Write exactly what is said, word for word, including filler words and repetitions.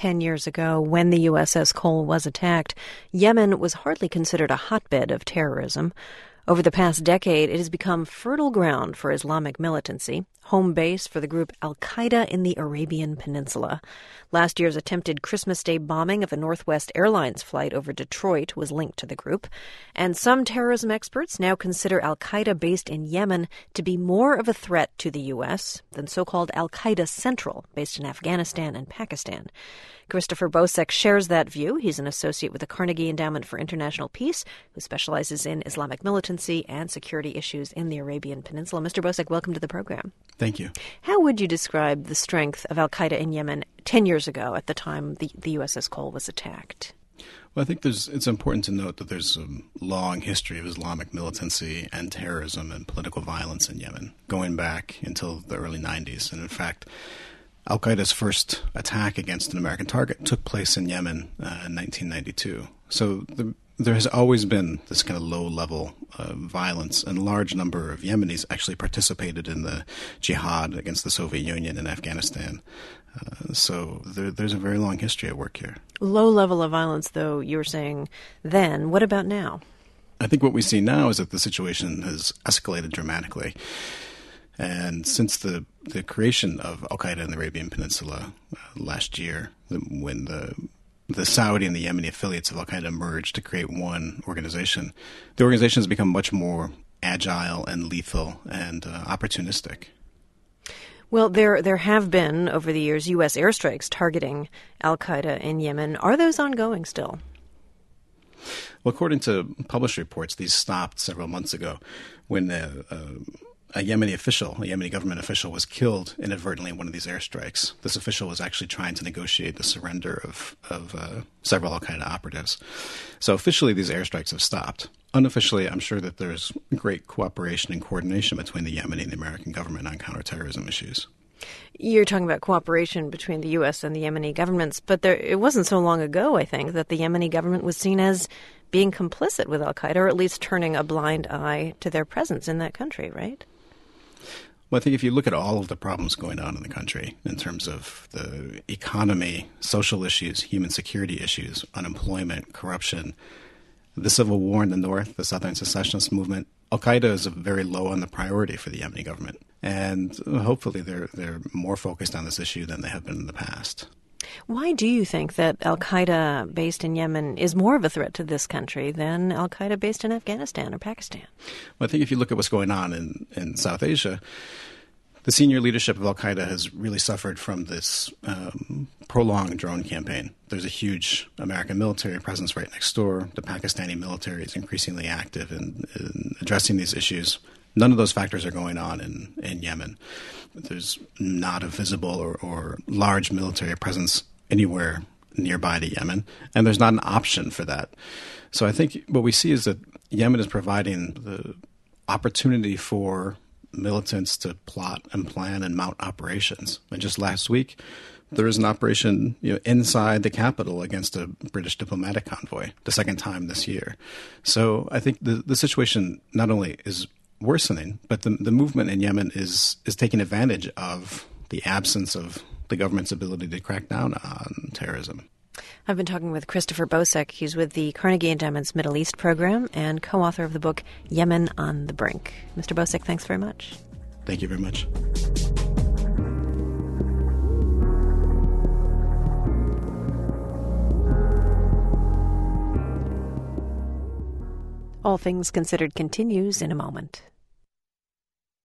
ten years ago, when the U S S Cole was attacked, Yemen was hardly considered a hotbed of terrorism. Over the past decade, it has become fertile ground for Islamic militancy, home base for the group Al-Qaeda in the Arabian Peninsula. Last year's attempted Christmas Day bombing of a Northwest Airlines flight over Detroit was linked to the group. And some terrorism experts now consider Al-Qaeda based in Yemen to be more of a threat to the U S than so-called Al-Qaeda Central, based in Afghanistan and Pakistan. Christopher Boucek shares that view. He's an associate with the Carnegie Endowment for International Peace, who specializes in Islamic militancy and security issues in the Arabian Peninsula. Mister Boucek, welcome to the program. Thank you. How would you describe the strength of Al-Qaeda in Yemen ten years ago at the time the, the U S S Cole was attacked? Well, I think there's, it's important to note that there's a long history of Islamic militancy and terrorism and political violence in Yemen, going back until the early nineties. And in fact, Al-Qaeda's first attack against an American target took place in Yemen uh, in nineteen ninety-two. So the, there has always been this kind of low-level uh, violence, and a large number of Yemenis actually participated in the jihad against the Soviet Union in Afghanistan. Uh, so there, there's a very long history at work here. Low level of violence, though, you were saying then. What about now? I think what we see now is that the situation has escalated dramatically. And since the, the creation of Al-Qaeda in the Arabian Peninsula uh, last year, the, when the the Saudi and the Yemeni affiliates of Al-Qaeda merged to create one organization, the organization has become much more agile and lethal and uh, opportunistic. Well, there there have been, over the years, U S airstrikes targeting Al-Qaeda in Yemen. Are those ongoing still? Well, according to published reports, these stopped several months ago when uh, uh, a Yemeni official, a Yemeni government official, was killed inadvertently in one of these airstrikes. This official was actually trying to negotiate the surrender of, of uh, several Al-Qaeda operatives. So officially, these airstrikes have stopped. Unofficially, I'm sure that there's great cooperation and coordination between the Yemeni and the American government on counterterrorism issues. You're talking about cooperation between the U S and the Yemeni governments, but there, it wasn't so long ago, I think, that the Yemeni government was seen as being complicit with Al-Qaeda, or at least turning a blind eye to their presence in that country, right? Well, I think if you look at all of the problems going on in the country in terms of the economy, social issues, human security issues, unemployment, corruption, the civil war in the north, the Southern secessionist movement, Al-Qaeda is very low on the priority for the Yemeni government. And hopefully they're they're more focused on this issue than they have been in the past. Why do you think that Al-Qaeda based in Yemen is more of a threat to this country than Al-Qaeda based in Afghanistan or Pakistan? Well, I think if you look at what's going on in, in South Asia, the senior leadership of Al-Qaeda has really suffered from this um, prolonged drone campaign. There's a huge American military presence right next door. The Pakistani military is increasingly active in, in addressing these issues. None of those factors are going on in, in Yemen. There's not a visible or, or large military presence anywhere nearby to Yemen, and there's not an option for that. So I think what we see is that Yemen is providing the opportunity for militants to plot and plan and mount operations. And just last week, there was an operation you know, inside the capital against a British diplomatic convoy, the second time this year. So I think the, the situation not only is worsening, but the, the movement in Yemen is is taking advantage of the absence of the government's ability to crack down on terrorism. I've been talking with Christopher Boucek. He's with the Carnegie Endowment's Middle East program and co-author of the book Yemen on the Brink. Mister Boucek, thanks very much. Thank you very much. All Things Considered continues in a moment.